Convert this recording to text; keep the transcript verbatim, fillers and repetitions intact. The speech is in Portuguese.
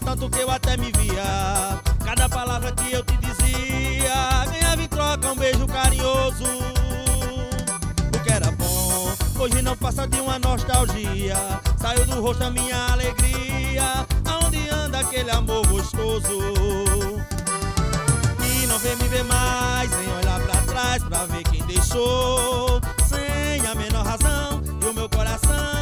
tanto que eu até me via. Cada palavra que eu te dizia ganhava em troca um beijo carinhoso. O que era bom hoje não passa de uma nostalgia. Saiu do rosto a minha alegria. Aonde anda aquele amor gostoso? E não vem me ver mais, nem olhar pra trás pra ver quem deixou. Sem a menor razão, e o meu coração